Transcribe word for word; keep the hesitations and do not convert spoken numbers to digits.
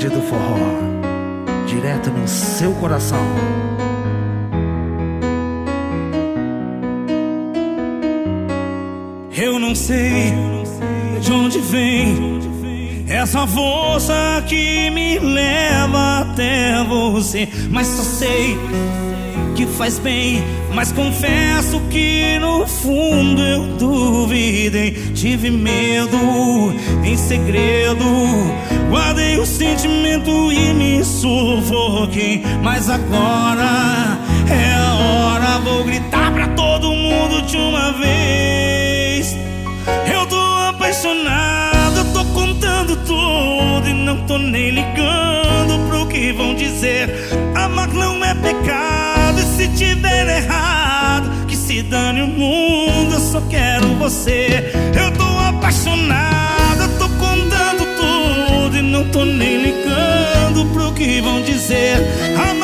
Lorde do forró, direto no seu coração. Eu não sei de onde vem essa força que me leva até você, mas só sei que faz bem. Mas confesso que no fundo eu duvidei. Tive medo, em segredo guardei o sentimento e me sufoquei. Mas agora é a hora, vou gritar pra todo mundo de uma vez. Eu tô apaixonado, eu tô contando tudo e não tô nem ligando pro que vão dizer. Amar não é pecado, e se tiver errado, que se dane o mundo, eu só quero você. Eu tô apaixonado, eu tô contando tudo e não tô nem ligando pro que vão dizer. Amar